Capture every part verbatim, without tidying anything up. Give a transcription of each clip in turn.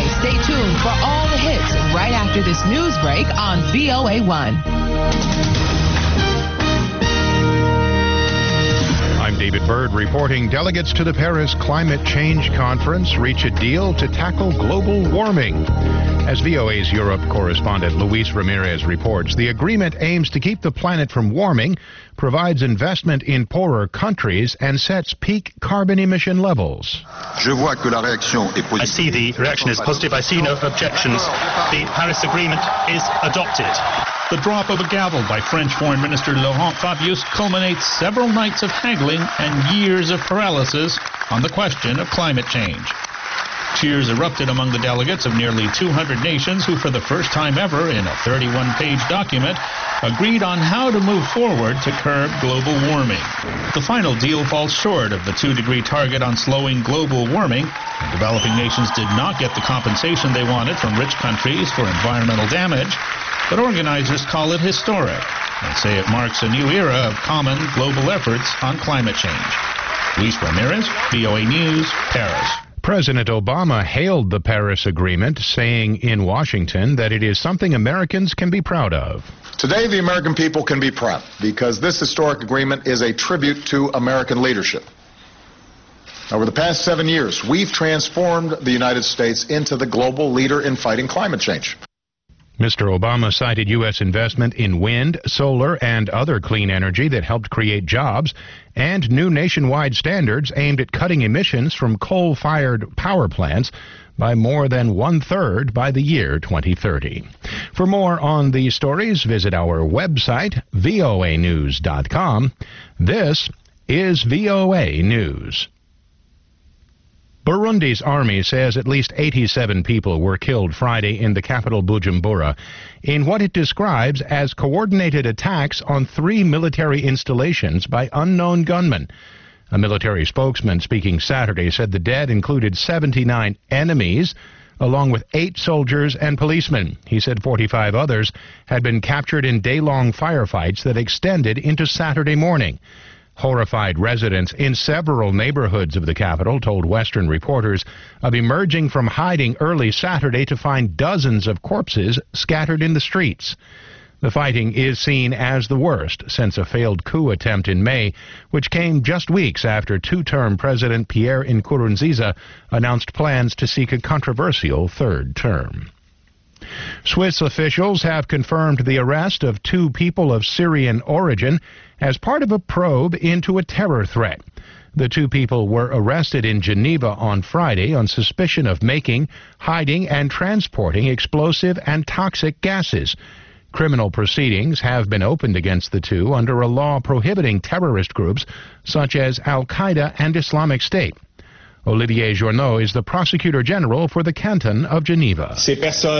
Tonight, stay tuned for all the hits right after this news break on V O A one. I'm David Byrd reporting. Delegates to the Paris Climate Change Conference reach a deal to tackle global warming. As V O A's Europe correspondent Luis Ramirez reports, the agreement aims to keep the planet from warming, provides investment in poorer countries, and sets peak carbon emission levels. I see the reaction is positive. I see no objections. The Paris Agreement is adopted. The drop of a gavel by French Foreign Minister Laurent Fabius culminates several nights of haggling and years of paralysis on the question of climate change. Cheers erupted among the delegates of nearly two hundred nations who, for the first time ever in a thirty-one page document, agreed on how to move forward to curb global warming. The final deal falls short of the two degree target on slowing global warming, and developing nations did not get the compensation they wanted from rich countries for environmental damage, but organizers call it historic and say it marks a new era of common global efforts on climate change. Luis Ramirez, V O A News, Paris. President Obama hailed the Paris Agreement, saying in Washington that it is something Americans can be proud of. Today, the American people can be proud because this historic agreement is a tribute to American leadership. Over the past seven years, we've transformed the United States into the global leader in fighting climate change. Mister Obama cited U S investment in wind, solar, and other clean energy that helped create jobs, and new nationwide standards aimed at cutting emissions from coal-fired power plants by more than one-third by the year twenty thirty. For more on these stories, visit our website, V O A news dot com. This is V O A News. Burundi's army says at least eighty-seven people were killed Friday in the capital Bujumbura in what it describes as coordinated attacks on three military installations by unknown gunmen. A military spokesman speaking Saturday said the dead included seventy-nine enemies, along with eight soldiers and policemen. He said forty-five others had been captured in day-long firefights that extended into Saturday morning. Horrified residents in several neighborhoods of the capital told Western reporters of emerging from hiding early Saturday to find dozens of corpses scattered in the streets. The fighting is seen as the worst since a failed coup attempt in May, which came just weeks after two-term President Pierre Nkurunziza announced plans to seek a controversial third term. Swiss officials have confirmed the arrest of two people of Syrian origin as part of a probe into a terror threat. The two people were arrested in Geneva on Friday on suspicion of making, hiding, and transporting explosive and toxic gases. Criminal proceedings have been opened against the two under a law prohibiting terrorist groups such as Al-Qaeda and Islamic State. Olivier Journeau is the Prosecutor General for the Canton of Geneva. He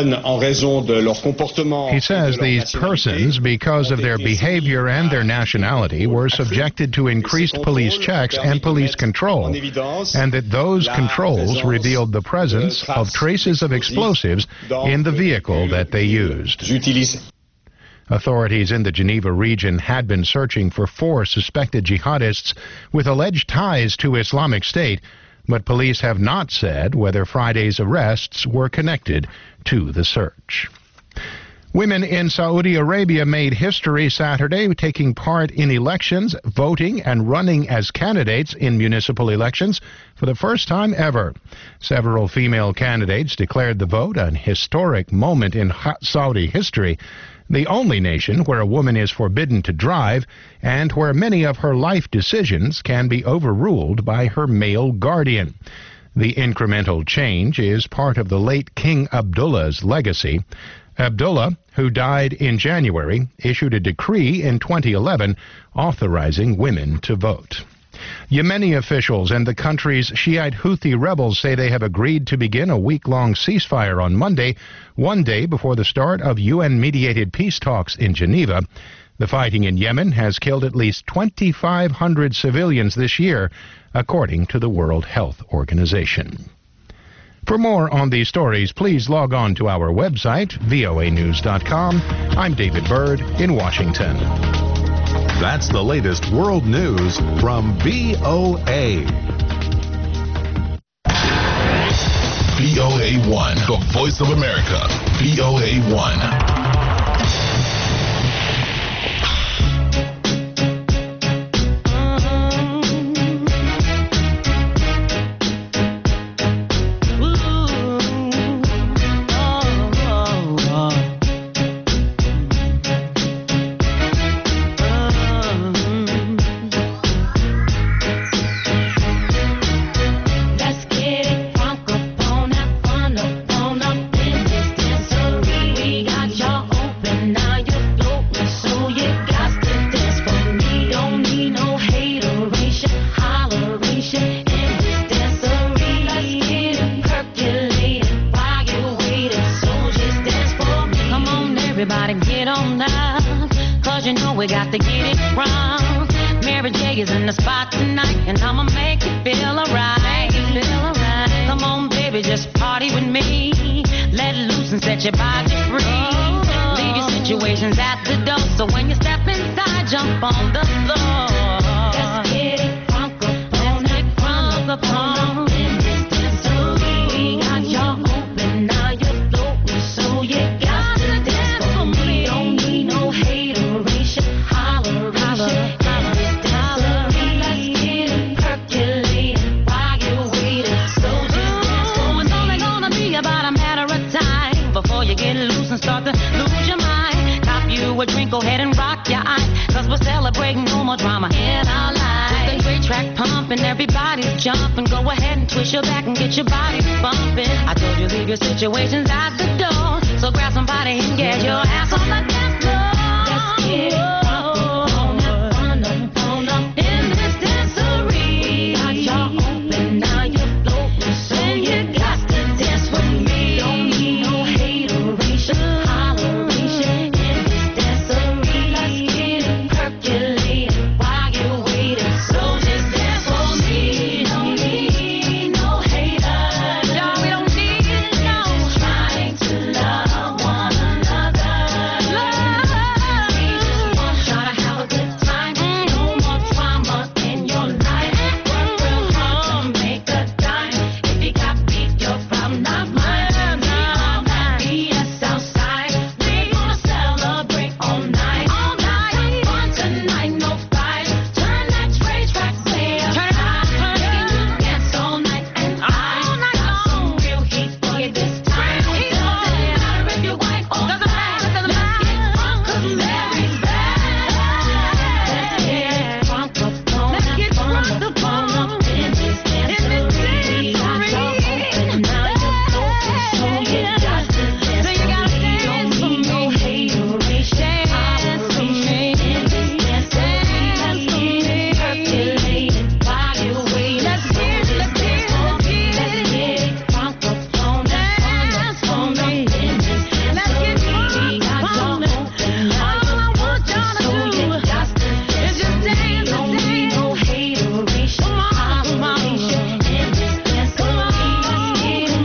says these persons, because of their behavior and their nationality, were subjected to increased police checks and police control, and that those controls revealed the presence of traces of explosives in the vehicle that they used. Authorities in the Geneva region had been searching for four suspected jihadists with alleged ties to Islamic State, but police have not said whether Friday's arrests were connected to the search. Women in Saudi Arabia made history Saturday, taking part in elections, voting, and running as candidates in municipal elections for the first time ever. Several female candidates declared the vote an historic moment in Saudi history, the only nation where a woman is forbidden to drive and where many of her life decisions can be overruled by her male guardian. The incremental change is part of the late King Abdullah's legacy. Abdullah, who died in January, issued a decree in twenty eleven authorizing women to vote. Yemeni officials and the country's Shiite Houthi rebels say they have agreed to begin a week-long ceasefire on Monday, one day before the start of U N-mediated peace talks in Geneva. The fighting in Yemen has killed at least twenty-five hundred civilians this year, according to the World Health Organization. For more on these stories, please log on to our website, V O A news dot com. I'm David Byrd in Washington. That's the latest world news from V O A. V O A. A one, the voice of America, V O A one. Situations at the door, so grab somebody and get your ass on the dance floor. Let's get it on up, on up, on up in this dancery. Got y'all open, now you're floating, so you got to dance with me. Don't need no hateration, holleration in this dancery. Let's get it percolating while you're waiting, so just dance for me. Don't need no haters, y'all, we don't need trying to love one another. Love. We just want y'all to have a good time. No more drama in your life. Work real hard to make a dime. If you got beef, your problem, not mine. We all got B S outside. We gonna celebrate all night. All night. Have fun tonight, no fight. Turn that train track way up high. Can you dance all night and I got some real heat for you this time. Doesn't matter if you're white or black. Let's get drunk 'cause Mary's back. Let's get drunk up on up, on up, on up in this dancery. Got y'all open, now you're floating, so you got to dance for me. Don't need no hateration, holleration in this dancery. Percolating while you're waiting, so just dance for me. Let's get drunk up on up, on up, on up in this dancery. Got y'all open, now you're floating, so you got to dance for me. Don't need no hateration, holleration in this dancery. Let's get percolating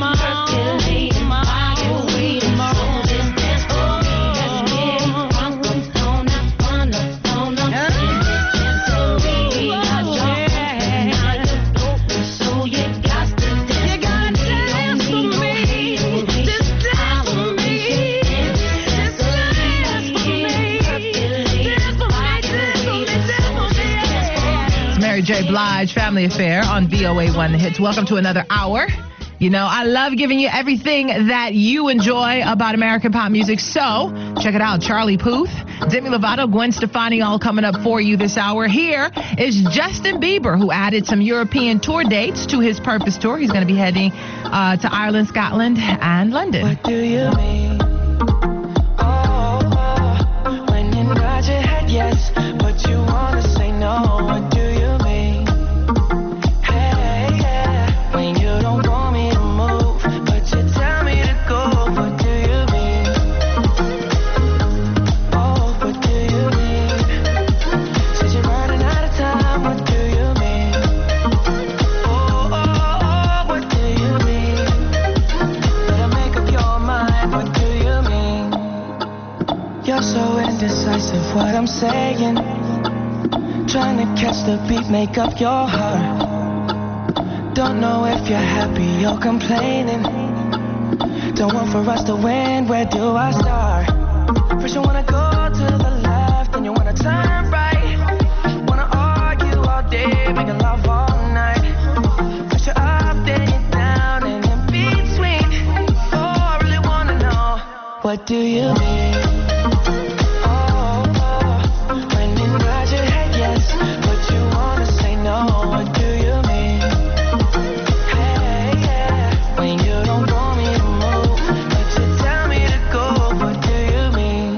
while you're waiting, so just dance for me. Let's get drunk up on up, on up, on up in this dancery. Got y'all open, now you're floating, so you got to dance for me. Don't need no hateration, holleration in this dancery. Percolating while you're waiting, so just dance for me. It's Mary J. Blige, Family Affair on V O A one The Hits. Welcome to another hour. You know, I love giving you everything that you enjoy about American pop music. So check it out. Charlie Puth, Demi Lovato, Gwen Stefani, all coming up for you this hour. Here is Justin Bieber, who added some European tour dates to his Purpose Tour. He's going to be heading uh, to Ireland, Scotland, and London. What do you mean? Oh, oh, when you nod your head yes, but you wanna say no. What do you mean? Hey, yeah, when you don't want me to move, but you tell me to go. What do you mean? Oh, what do you mean? Said you're running out of time. What do you mean? Oh, oh, oh, what do you mean? Better make up your mind. What do you mean? You're so indecisive. What I'm saying, trying to catch the beat, make up your heart. Don't know if you're happy or complaining. Don't want for us to win, where do I start? First you wanna go to the left, then you wanna turn right. Wanna argue all day, making love all night. First you're up, then you're down, and in between. Oh, I really wanna know, what do you mean? Oh, oh, when you nod your head yes, but you wanna say no, what do you mean? Hey, yeah, when you don't want me to move, but you tell me to go, what do you mean?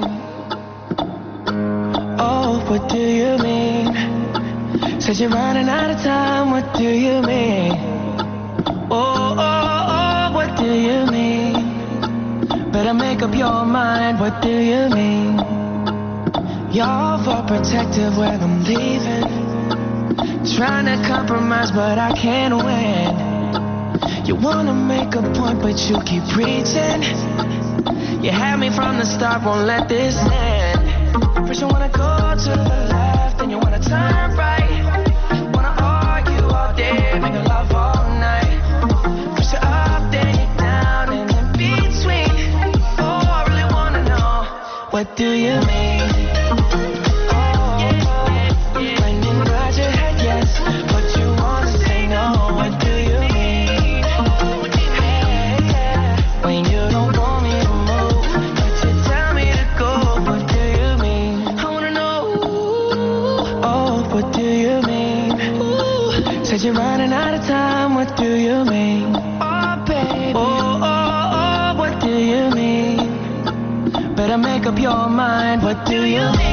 Oh, what do you mean? Said you're running out of time, what do you mean? Oh, oh, oh, what do you mean? Better make up your mind, what do you mean? You're overprotective when I'm leaving. Trying to compromise, but I can't win. You wanna make a point, but you keep preaching. You had me from the start, won't let this end. First you wanna go to the left, then you wanna turn right. Wanna argue all day, make love all night. First you're up, then you're down, and in between. Oh, I really wanna know, what do you mean? Oh, when you nod your head yes, but you wanna say no, what do you mean? Hey, yeah, when you don't want me to move, but you tell me to go, what do you mean? I wanna know, oh, what do you mean? Said you're running out of time, what do you mean? Oh, baby, oh, oh, oh, what do you mean? Better make up your mind, what do you mean?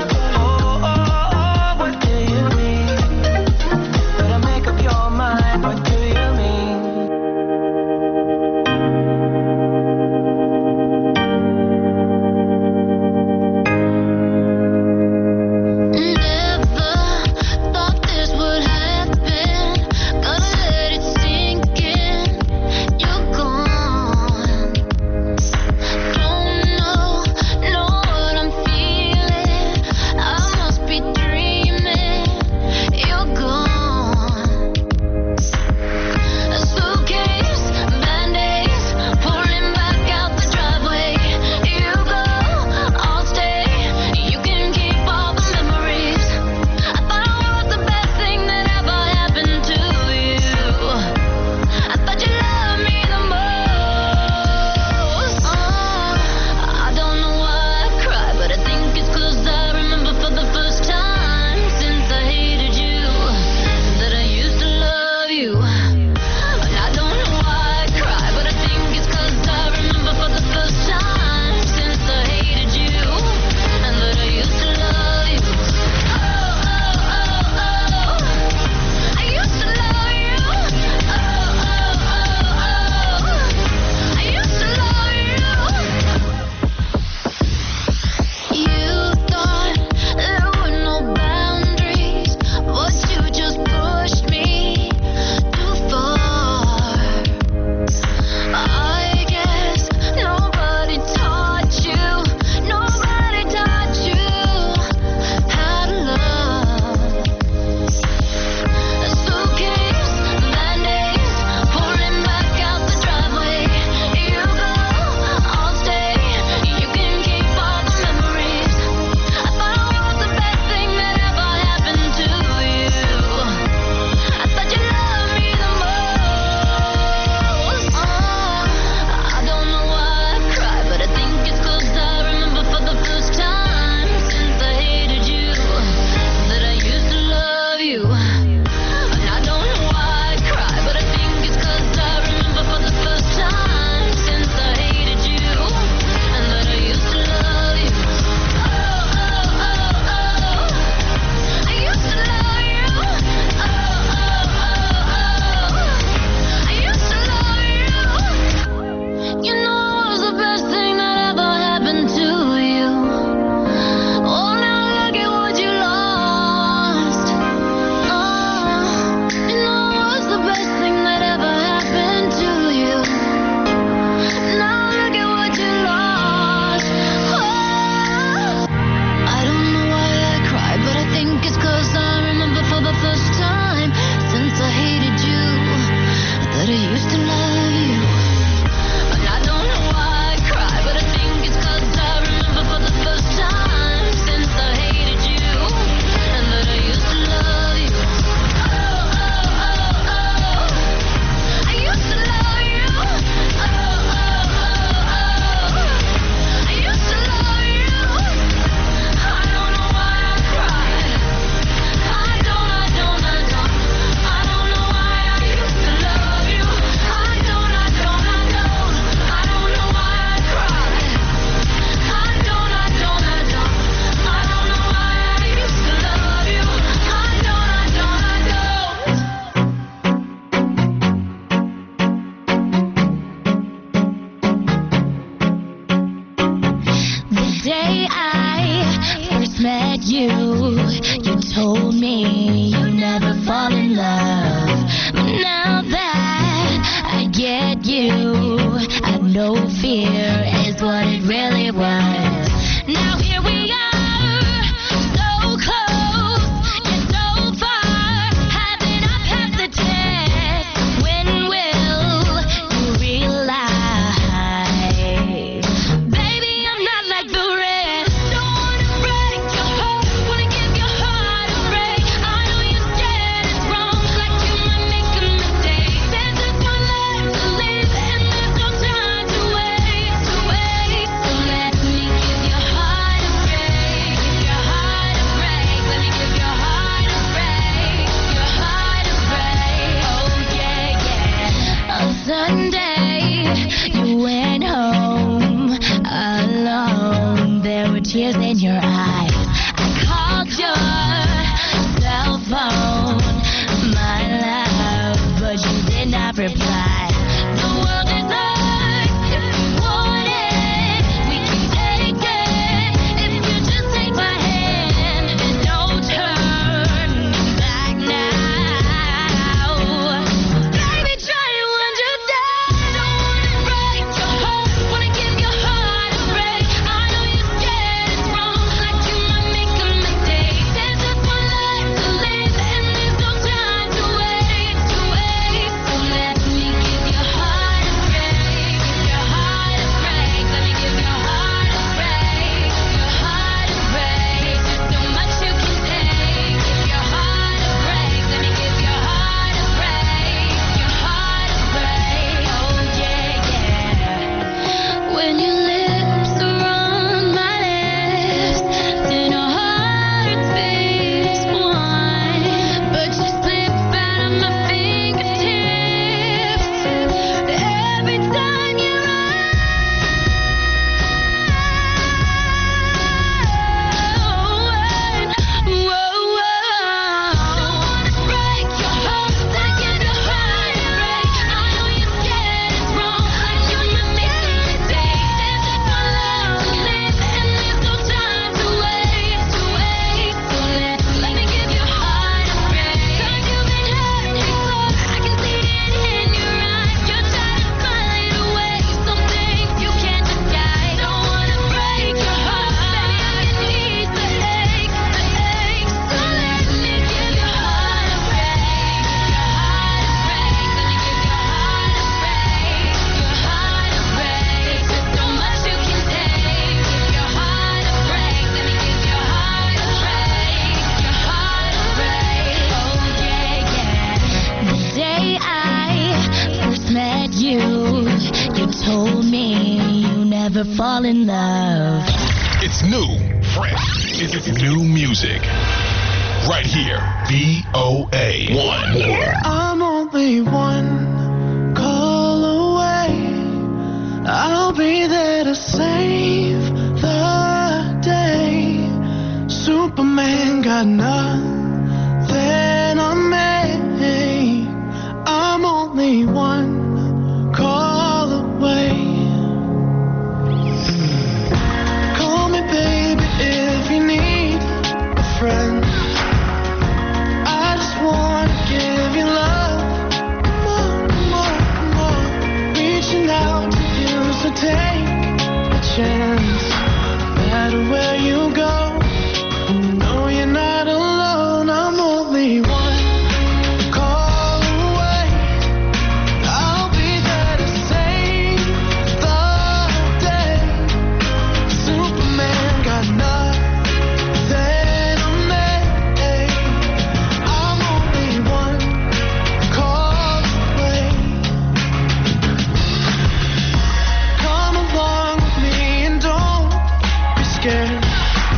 What day I first met you, you told me you never fall in love. But now that I get you, I know fear is what it really was. Now here we are, so close, yet so far. Haven't I passed the test? When will you realize? Baby, I'm not like the rest. Don't wanna break your heart, wanna give your heart a break. I know you're scared it's wrong, like you might make a mistake. There's just one life to live, and there's no time to waste, to waste. So let me give your heart a break, give your heart a break. Let me give your heart a break, your heart a break. Oh yeah, yeah. On Sunday, you went home alone. There were tears in your eyes. I called your cell phone, my love, but you did not reply. The world is ours if you want it. We can take it if you just take my hand. There's no turning back now. Baby, try to understand. Don't wanna break your heart, wanna give your heart a break. I know you're scared it's wrong, like you might make a mistake. There's just one life to live, and there's no time to waste, to waste. So let me give your heart a break, give your heart a break. Let me give your heart a break, your heart a break. There's so much you can take. Give your heart a break. Let me give your heart a break, your heart a break. Oh yeah, yeah. When your lips are on my lips, then our hearts beat one. But you slip out of my fingertips every time you're around. Whoa, whoa. Don't wanna break your heart, wanna give your heart a break. I know you're scared it's wrong, like you might make a mistake. There's just one love to live, and there's no time to waste, to waste. So let let me give your heart a break. 'Cause you've been hurt before, I can see it in your eyes. You're trying to find a way, some things you can't disguise. Don't wanna break your heart, baby, I can ease the ache, the ache. So let me give your heart a break, your heart a break. Let me give your heart a break, your heart a break. There's just so much you can take. Give your heart a break. Let me give your heart a break, your heart a break. Oh yeah, yeah. The day I first met you, you told me you never fall in love. It's new, fresh. It's new music. Right here, V O A one. I'm only one call away. I'll be there to save the day. Superman got nothing on me. I'm only one call away. Call me, baby, if you need a friend. I just wanna give you love, more, more, more. Reaching out to you, so take a chance. No matter where you go, you know you're not alone. I'm only one call away. I'll be there to save the day. Superman got nothing on me. I'm only one call away. Come along with me and don't be scared.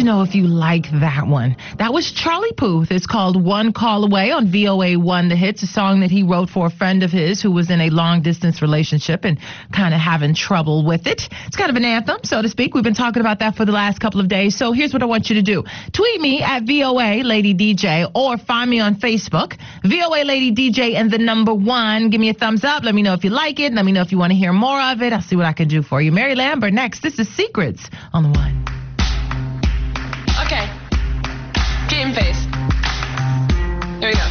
know if you like that one. That was Charlie Puth. It's called One Call Away on V O A one The Hits, a song that he wrote for a friend of his who was in a long-distance relationship and kind of having trouble with it. It's kind of an anthem, so to speak. We've been talking about that for the last couple of days. So here's what I want you to do. Tweet me at V O A Lady D J or find me on Facebook, V O A Lady D J and the number one. Give me a thumbs up. Let me know if you like it. Let me know if you want to hear more of it. I'll see what I can do for you. Mary Lambert next. This is Secrets on the One. Okay. Game face. Here we go.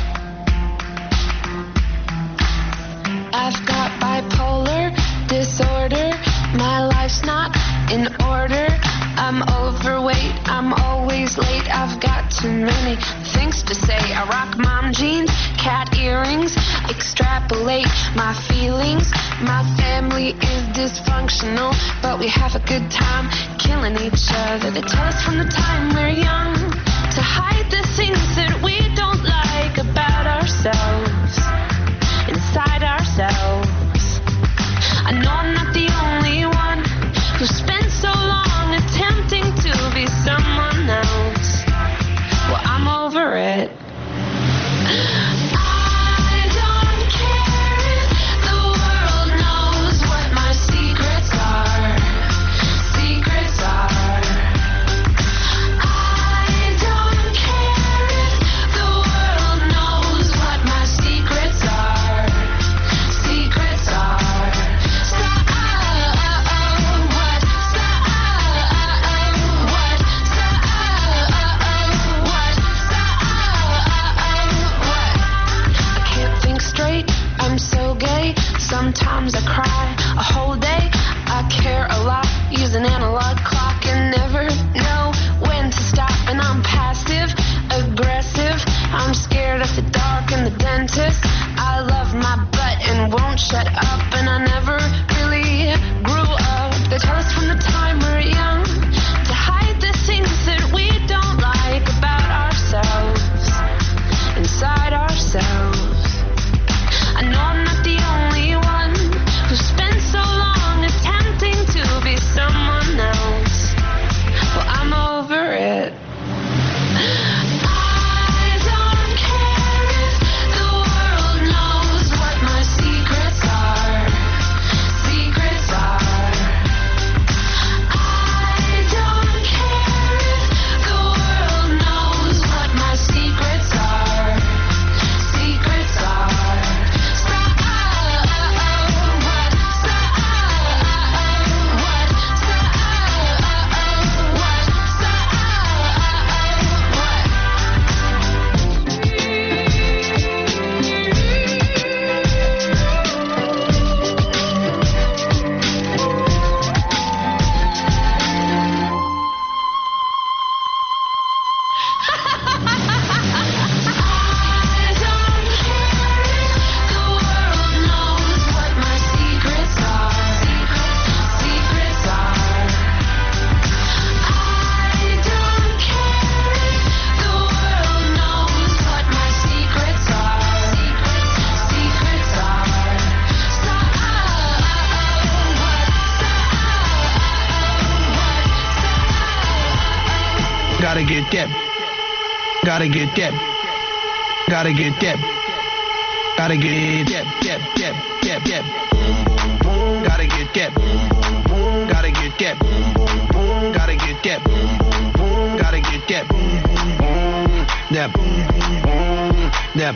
I've got bipolar disorder. My life's not in order. I'm overweight. I'm always late. I've got too many things to say. I rock mom jeans, cat earrings. Extrapolate my feelings. My family is dysfunctional, but we have a good time killing each other. They tell us from the time we're young to hide the things that we don't like about ourselves, inside ourselves. I know I'm not the only one who spent so long attempting to be someone else. Well, I'm over it. Sometimes I cry a whole day. I care a lot, use an analog clock and never know when to stop. And I'm passive, aggressive. I'm scared of the dark and the dentist. I love my butt and won't shut up. And I never really grew up. They tell us from the time we're young to hide the things that we don't like about ourselves, inside ourselves. I know I'm not the only one who spent so long attempting to be someone else. Well, I'm over it. I don't care if the world knows what my secrets are. Secrets are. I don't care if the world knows what my secrets are. Secrets are. Gotta get that. Gotta get that. Gotta get that. Gotta get that. That. That. That. That. Gotta get that. Gotta get that. Gotta get that. Gotta get that. That. That.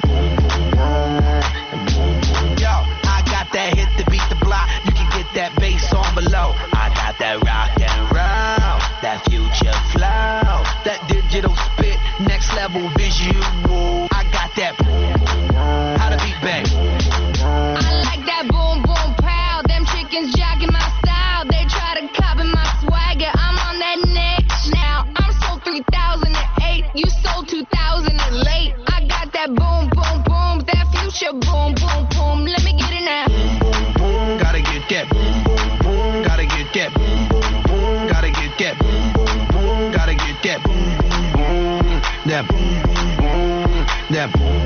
Yo, I got that hit to beat the block. You can get that bass on below. I got that rock and roll, that future flow, that digital spit, next level visual. I got that. How to beat bang. I like that boom boom pow. Them chickens jogging my style. They try to copy my swagger. I'm on that next now. I'm sold three thousand eight. You sold two thousand late. I got that boom boom boom. That future boom boom boom. Let me get it now. Gotta get that. Gotta get that. Gotta get that. Gotta get that. That. That.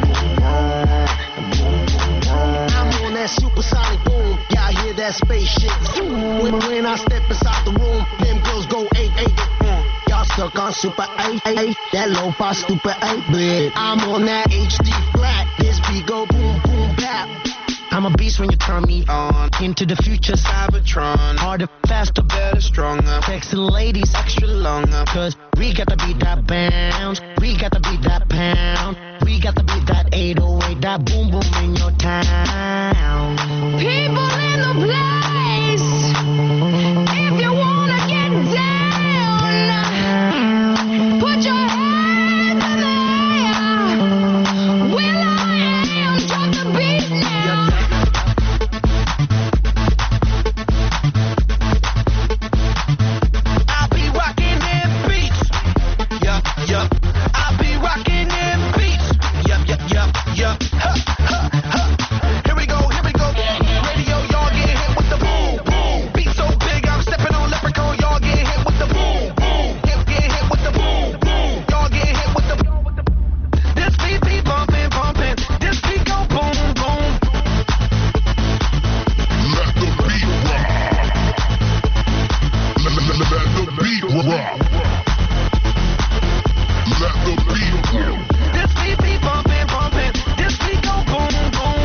I'm on that supersonic boom. Y'all hear that spaceship? When, when I step inside the room, them girls go eight eight. Y'all stuck on super eight, eight, that lo-fi stupid eight bit. I'm on that H D flat, this beat go boom, boom, bap. I'm a beast when you turn me on. Into the future, Cybertron. Harder, faster, better, stronger. Sexy ladies, extra longer. Cause we got to beat that bounce. We got to beat that pound. We got to beat that eight oh eight, that boom boom in your town. People in the place, if you wanna get down, put your hands in the air. Will I am, drop the beat now. I'll be rocking them beats. Yup, yup. I'll be rocking them beats. Yup, yup, yup, yup. Huh, huh, huh. Here we go, here we go. Radio, y'all get hit with the boom, boom. Beat so big, I'm stepping on leprechaun. Y'all get hit with the boom, boom. Hip get hit with the boom, boom. Y'all get hit with the. This beat be bumping, bumping. This beat go boom, boom. Let the beat rock. Let, let, let, let the beat rock. Let the beat rock. This beat be bumping, bumping. This beat go boom, boom.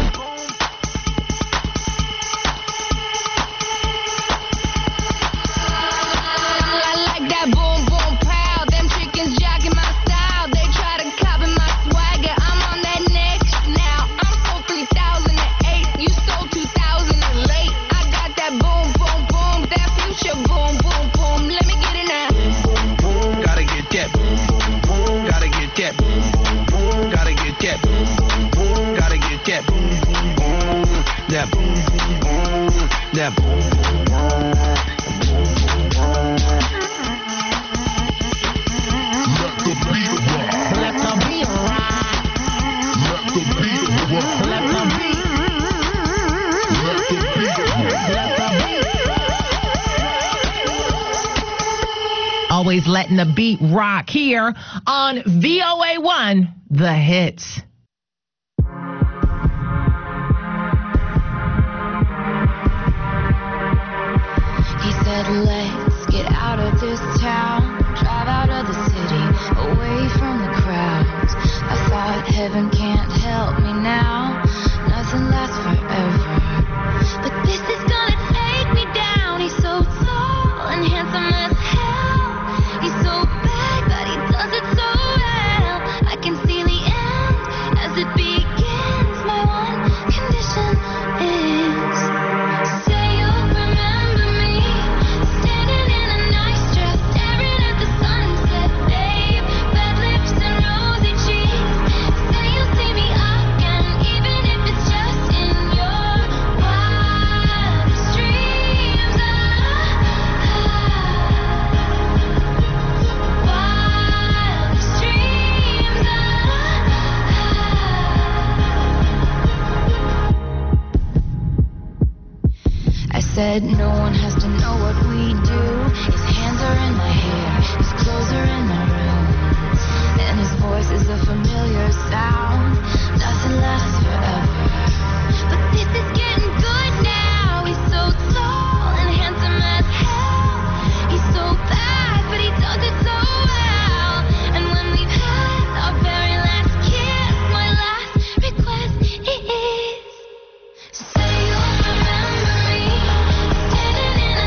I like that boom boom pow. Them chickens jacking my style. They try to copy my swagger. I'm on that next now. I'm sold three thousand eight. You sold two thousand late. I got that boom boom boom. That future boom boom boom. Let me get it now. Gotta get that. Gotta get that. Gotta get that. Gotta get that. That. That. Let the beat rock. Let the beat rock. Let the beat rock. Let the beat. Let the beat rock. Always letting the beat rock here on V O A one, The Hits. He said, let's get out of this town, drive out of the city, away from the crowds. I thought heaven can't help me now, nothing lasts forever. But this is gonna take me down. He's so tall and handsome as hell. He's so bad, but he does it so well. I can see the end as it begins. My one condition is, say you'll remember me, standing in a nice dress, staring at the sunset, babe. Bad lips and rosy cheeks. Say you'll see me again, even if it's just in your wildest dreams. Ah, wildest dreams. Ah, I said no one has to know what we do. His hands are in my hair, his clothes are in my room, and his voice is a familiar sound. Nothing lasts forever, but this is getting good now. He's so tall and handsome as hell. He's so bad, but he does it so well. And when we've had our very last kiss, my last request is, say you'll remember me, standing in a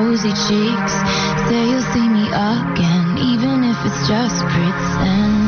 rosy cheeks. Say you'll see me again, even if it's just pretend.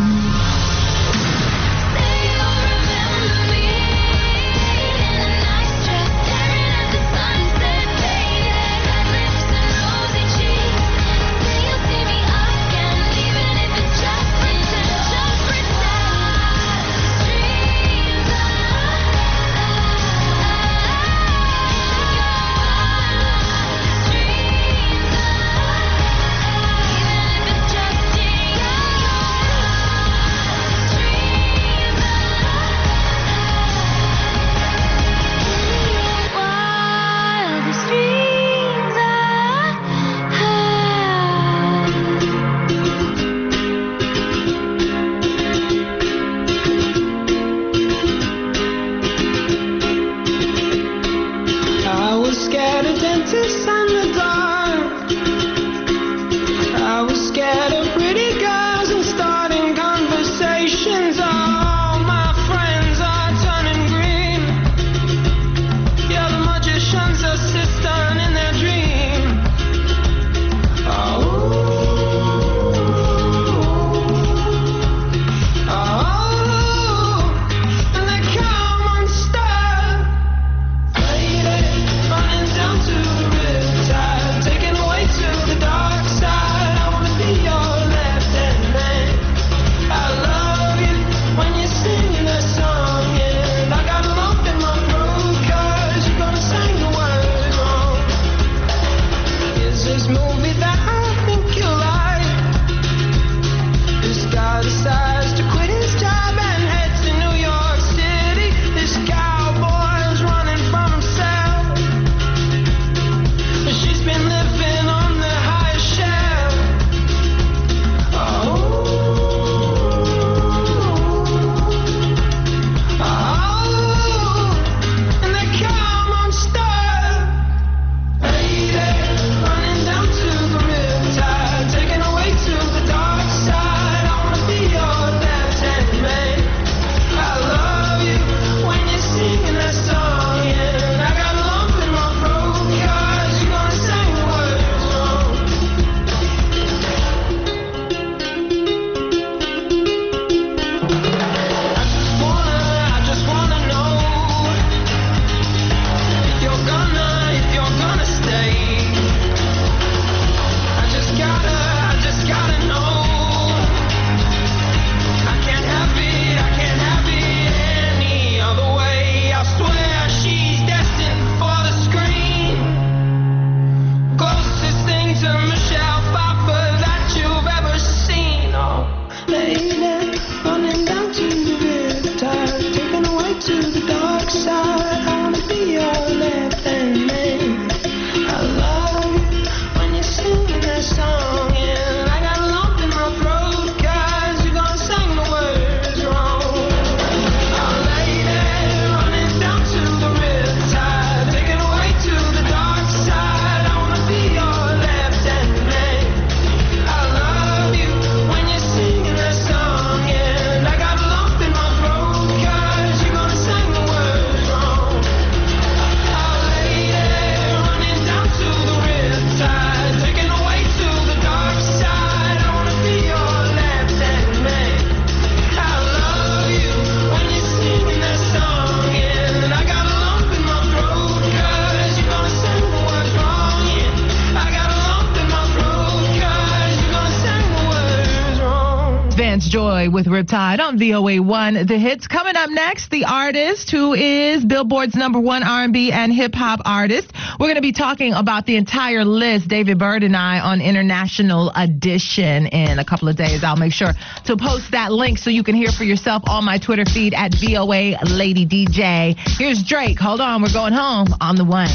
Joy with Riptide on V O A one. The hits coming up next, the artist who is Billboard's number one R and B and hip hop artist. We're going to be talking about the entire list, David Byrd and I, on International Edition in a couple of days. I'll make sure to post that link so you can hear for yourself on my Twitter feed at V O A Lady D J. Here's Drake. Hold on, we're going home on the one.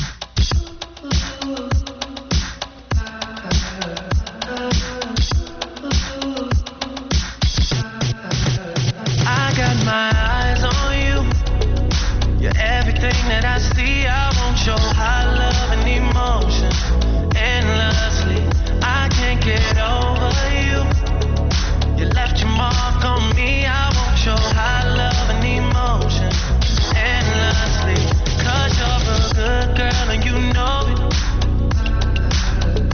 My eyes on you. You're everything that I see. I want your high love and emotion endlessly. I can't get over you. You left your mark on me. I want your high love and emotion endlessly. Cause you're a good girl and you know it.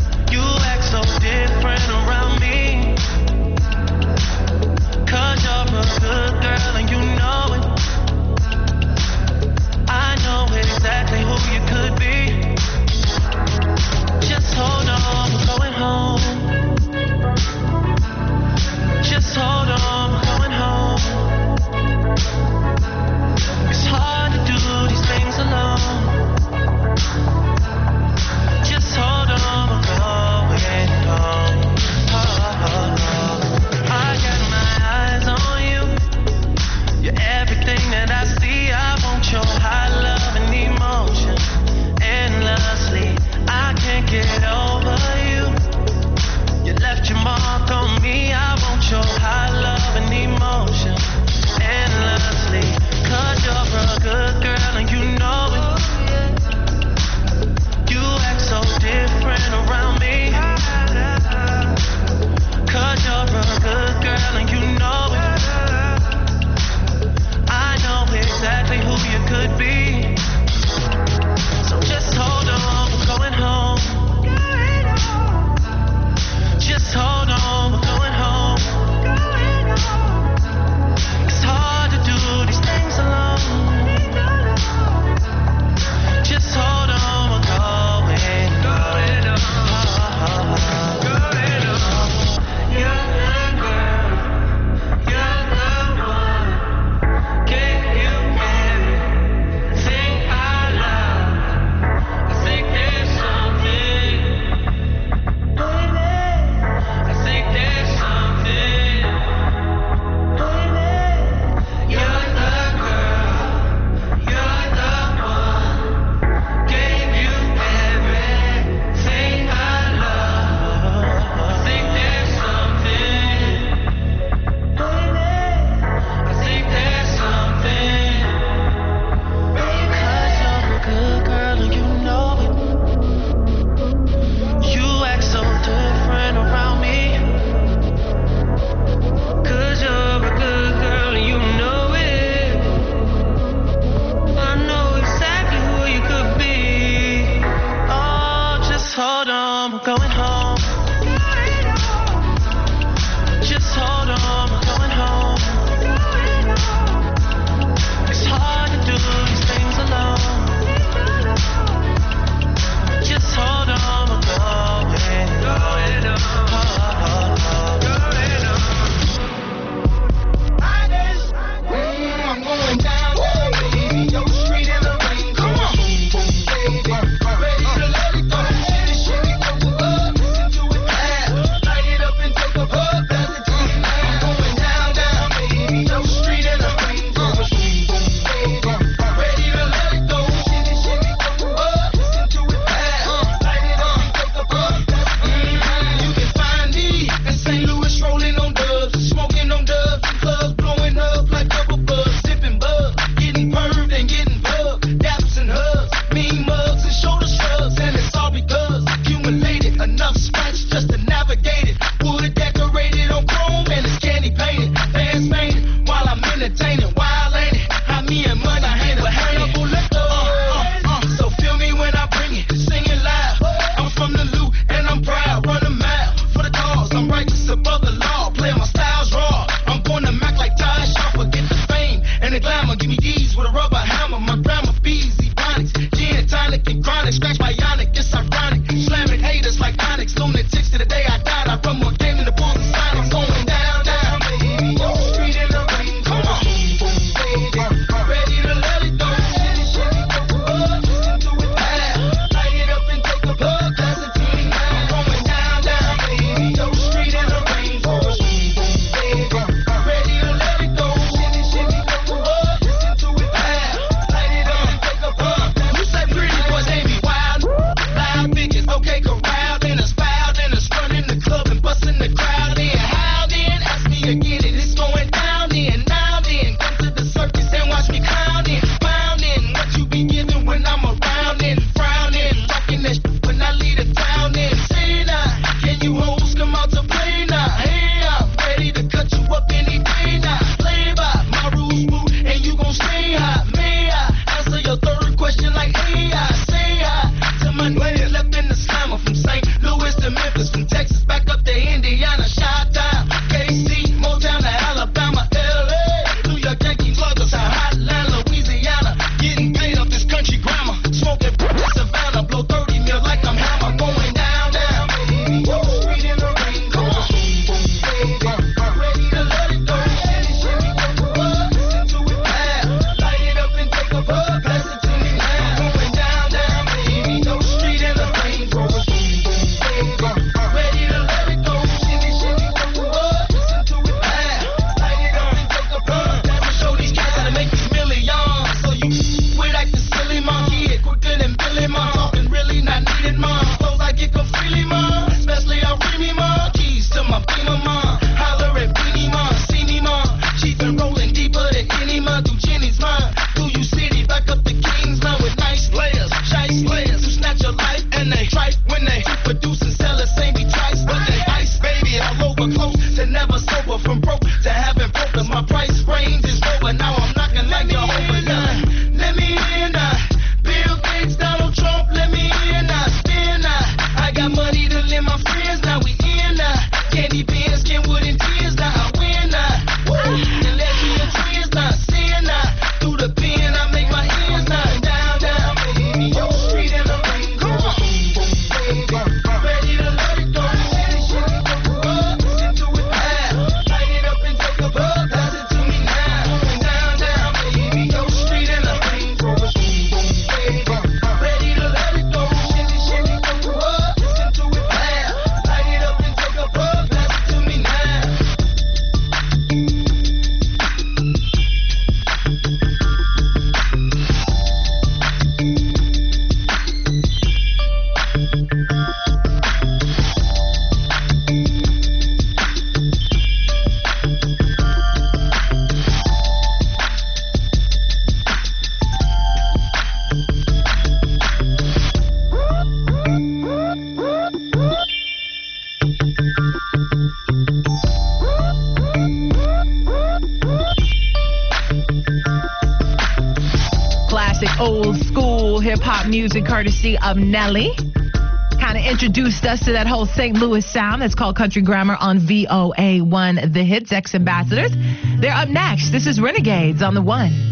that old school hip hop music courtesy of Nelly. Kind of introduced us to that whole Saint Louis sound. That's called Country Grammar on V O A one The Hits, ex-ambassadors. They're up next. This is Renegades on the One.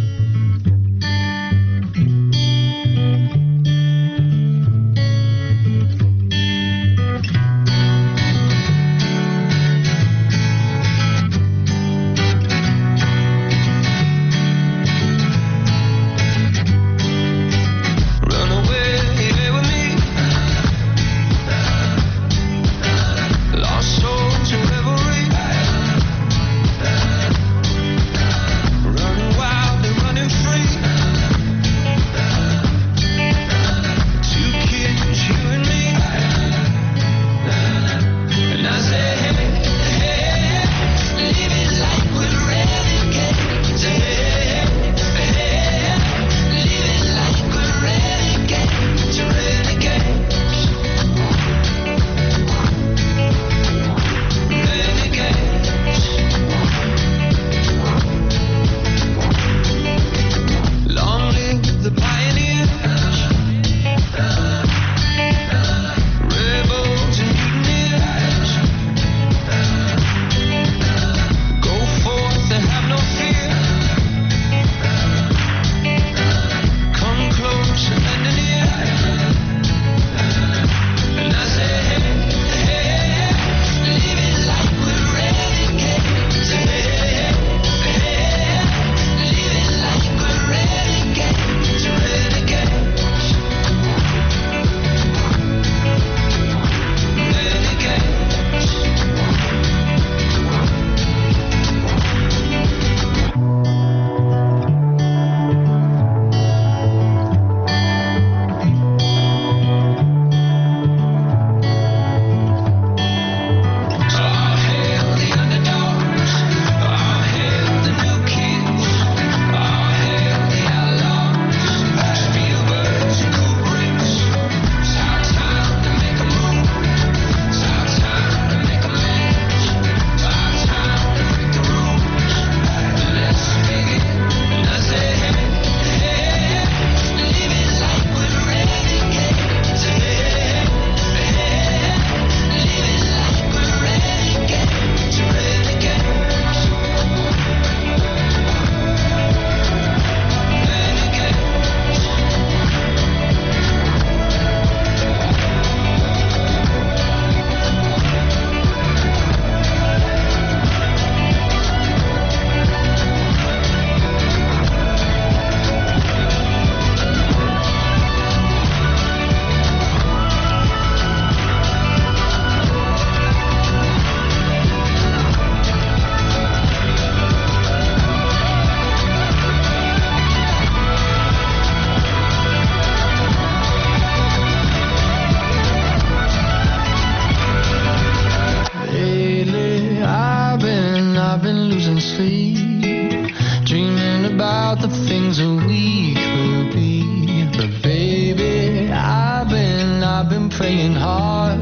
praying hard.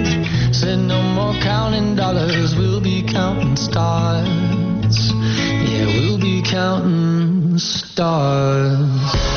Said no more counting dollars, we'll be counting stars. Yeah, we'll be counting stars.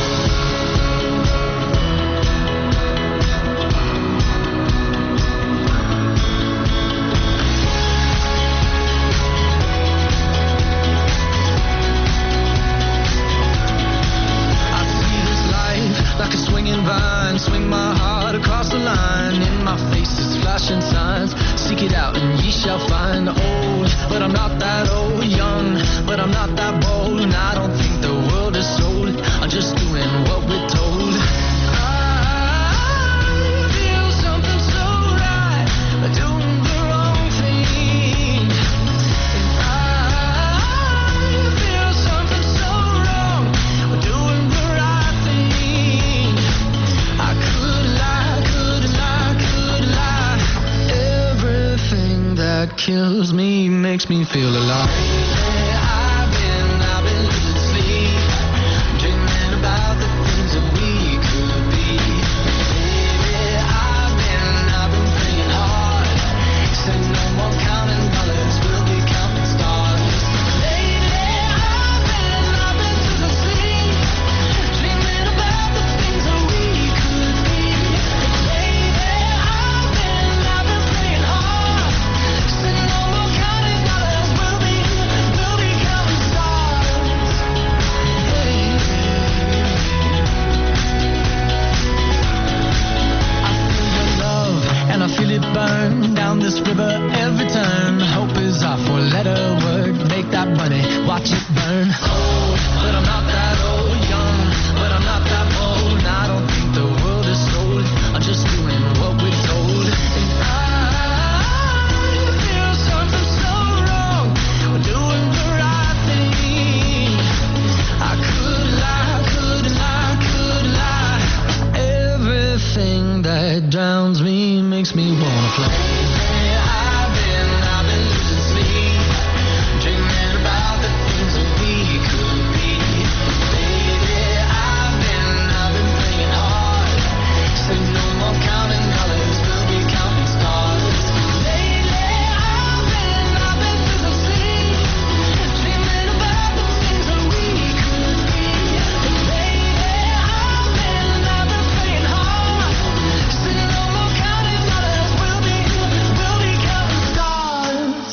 Swing my heart across the line. In my face is flashing signs. Seek it out and ye shall find. Old, but I'm not that old. Young, but I'm not that bold. And I don't think the world is sold. I'm just doing what we're told. I feel something so right, doing the wrong thing. And I feel something so wrong, doing the right thing. I could lie, could lie, could lie. Everything that kills me makes me feel alive. I've been, I've been losing sleep, dreaming about the things that we could be. Baby, I've been, I've been praying hard. Said no more counting dollars, we'll be counting stars. Lately, I've been, I've been losing sleep, dreaming about watch it burn. Old, but I'm not that old. Young, but I'm not that bold. I don't think the world is sold. I'm just doing what we're told. And I feel something so wrong. We're doing the right thing. I could lie, could lie, could lie. Everything that drowns me makes me wanna play. I've been, I've been losing sleep, dreaming about the things that we could be. Baby, I've been, I've been playing hard. Say no more counting dollars, we'll be counting stars. Lately, I've been, I've been losing sleep, dreaming about the things that we could be. Baby, I've been, I've been playing hard. Say no more counting dollars, we'll be, we'll be counting stars.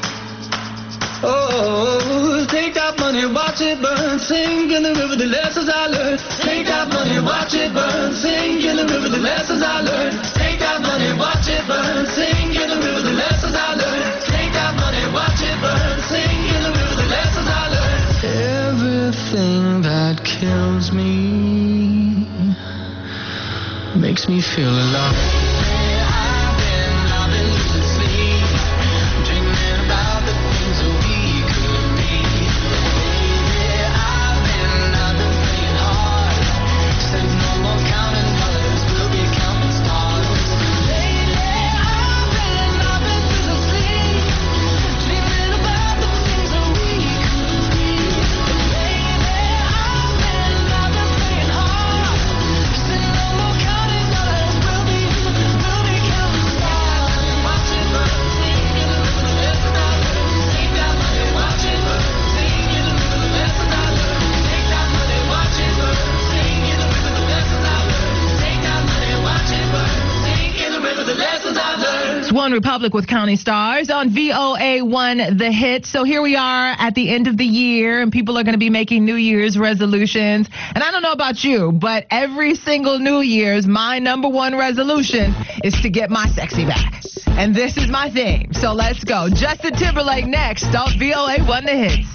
Oh, take that money, watch it burn, sing in the river the lessons I learned. Take that money, watch it burn, sing in the river the lessons I learned. Take that money, watch it burn, sing in the river the lessons I learned. Take that money, watch it burn, sing in the river the lessons I learned. Everything that kills me makes me feel alive. I've been, I've been losing sleep, dreaming about the things that we could be. Baby, I've been, I've been playing hard. Say no more counting dollars, we'll be counting stars. Lately, I've been, I've been losing sleep, dreaming about the things that we could be. Baby, I've been, I've been playing hard. Say no more counting dollars, we'll be, we'll be counting stars. Watch it burn, sing in the river the lessons I learned. Take that money, watch it burn, sing in the river the lessons I learned. Take that money, watch it burn, sing in the river the lessons I learned. Take that money, watch it burn, sing in the river the lessons I learned. It's One Republic with County Stars on V O A one The Hit. So here we are at the end of the year, and people are going to be making New Year's resolutions. And I don't know about you, but every single New Year's, my number one resolution is to get my sexy back. And this is my theme. So let's go. Justin Timberlake next on V O A one The Hits.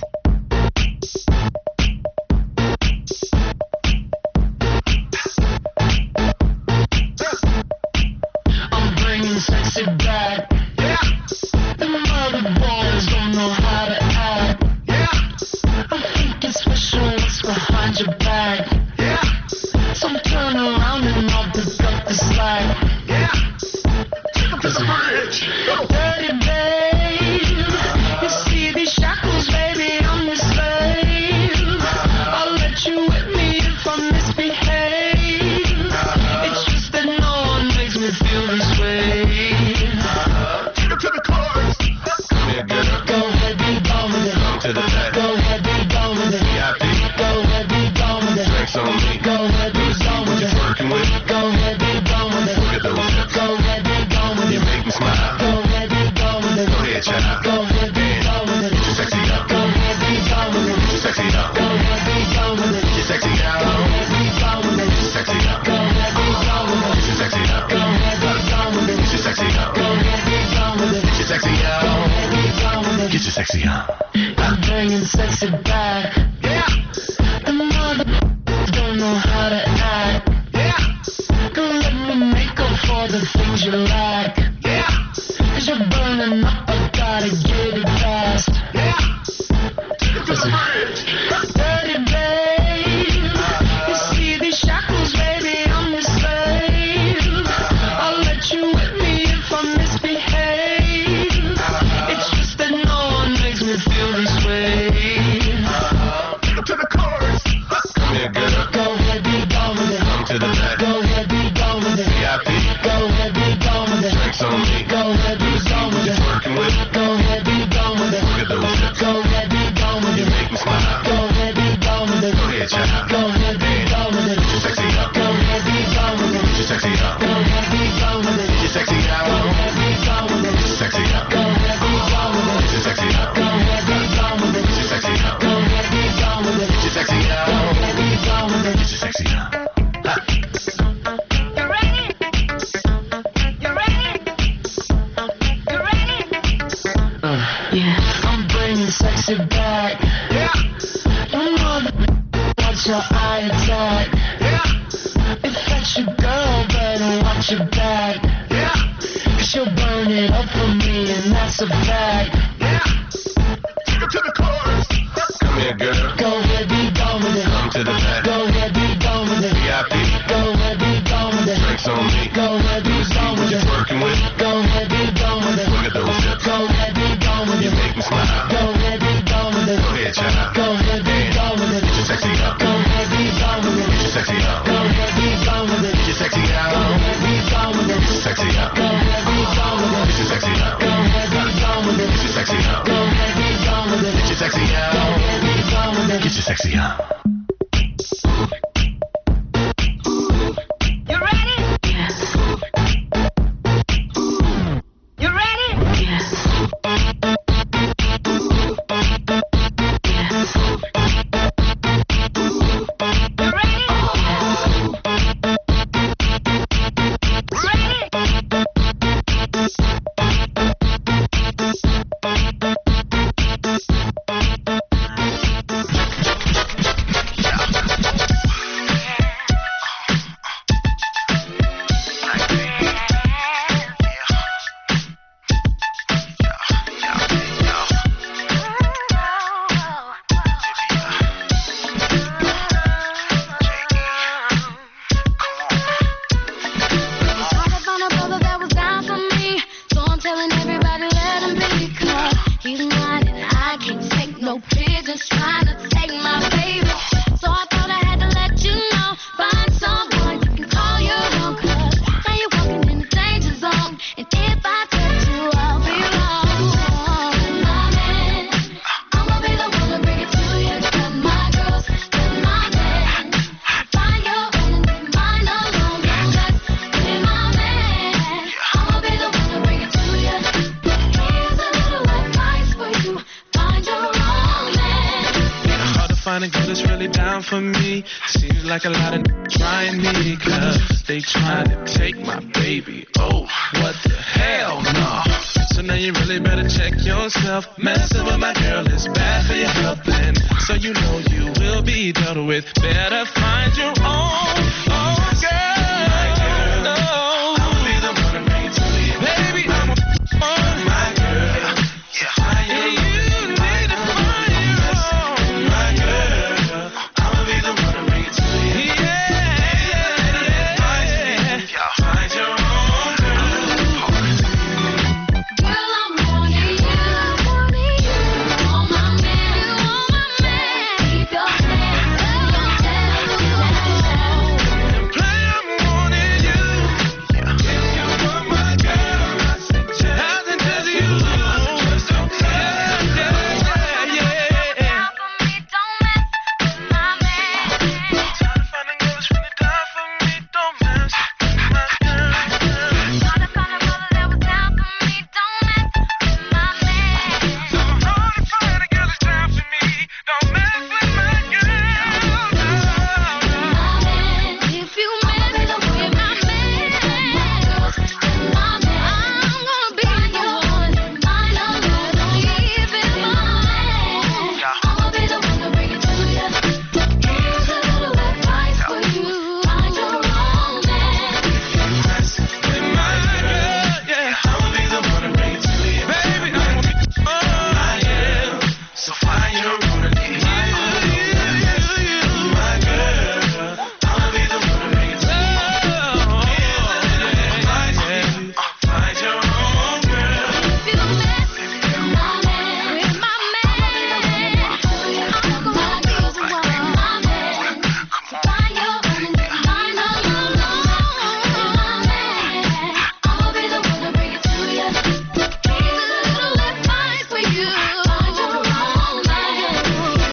I'm bringing sexy back. Yeah. The mother boys don't know how to act. Yeah. I'm thinking special what's behind your back. Yeah. So turn around and I'll pick up the slack. Yeah. Take up to the bridge. Dirty babe. You see these shackles, baby, I'm your slave. I'll let you whip me if I misbehave. It's just that no one makes me feel this way. Take it to the chorus. Come here, girl. Go ahead, be gone with it. Come to the back. Go ahead, be gone with it. V I P. Go ahead, be gone with it. Drinks on me. Go ahead, be gone with it. Working with it. Go ahead, be gone with it. Look at those hips. Go ahead, be gone with it. You make me smile. Go ahead, be gone with it. Go ahead, child. Go ahead, be gone with it. Get your sexy up. Go ahead, be gone with it. Get your sexy up. Go ahead, be gone with it. Get your sexy up. Go ahead, be gone with it. Get your sexy up. Go ahead, be gone with it. Get your sexy up. Go ahead, be gone with it. Get your sexy up. Go ahead, be gone with it. Get your sexy up. Go ahead, be gone with it. Get your sexy up. I'm bringing sexy back. Yeah. The mother don't know how to act. Yeah. Don't let me make up for the things you lack. Yeah. Cause you're burning up, I gotta get it fast. Yeah. Listen. Dirty babe. You see these shackles, baby, I'm your slave. I'll let you whip me if I misbehave. It's just that no one makes me feel this way. Take it to the chorus. Come here, girl. Go ahead, be gone with it. Come to the back. Go ahead, be gone with it. V I P. Go ahead, be gone with it. Drinks on me. Go ahead, be gone with it. Working with it. Go ahead, be gone back. You know that watch your eye attack. If that's your girl, better watch your back. Cause she'll burn it up for me, and that's a fact. Take it to the chorus. Come here, girl. Go ahead, be gone with it. Come to the back. Go ahead, be gone with it. V I P. Go ahead, be gone with it. Drinks on me. Go ahead, be gone with it. Working with. Go ahead, be gone with it. Look at those hips. Go ahead, be gone with it. You make me smile. Go ahead, be gone with it. Go ahead, child. Go ahead, be gone with it. Get your sexy out. Go ahead, be gone with it. Get your sexy out. Go ahead, be gone with it. Get your sexy out. Go ahead, be gone with it. Get your sexy out. Go ahead, be gone with it. Get your sexy out. Go ahead, be gone with it. Get your sexy out. Go ahead, be gone with it. Get your sexy out. Go ahead, be gone with it. Get your sexy out. You ready? Yes. You ready? Yes. Yes. You ready? Thought I found a brother that was down for me, so I'm telling everybody let him be, 'cause he's mine and I can't take no pigeons trying to take my baby. So I thought I had to let you know, find someone you can call your own, 'cause now you're walking in the danger zone, and if I touch you, I'll be wrong. My man, I'ma be the one to bring it to you, 'cause my girls, they're my man. Find your own and leave mine alone, don't mess with my man. I'ma be the one to bring it to you. Here's a little advice for you, find your own man. Hard to find a girl that's really down for me. Seems like a lot of trying me, cause they trying to take my baby. Oh, what the hell, no. So now you really better check yourself. Messing with my girl is bad for your health, and so you know you will be dealt with. Better find your own, own girl. No. I'll be the one to bring it to you. Baby, I'm a on my girl. Yeah, you need to find your own, my girl. I'ma be the one to bring it to you. Yeah, yeah. Find your own girl. Girl, I'm wanting you, wanting you. You want my man, you want my man. Keep your hands on your head. Play, I'm wanting you. If you want my girl, I suggest I suggest you. Yeah, yeah, yeah, yeah. Don't mess with my man. Trying to find a girl that's really down for me. Don't mess with my girl. Thought I found a brother that was down for me, don't mess with my man. So hard to find a girl that's down for me. Don't mess with my girl. If you mess with my man, my man, I'm gonna be the one. Mine alone, don't leave it mine. I'ma be the one to bring it to you. Here's a little advice for you, find your own man. Mess with my girl, yeah. I'ma be the one to bring it to you. Baby, I'ma be my girl. So find your own again.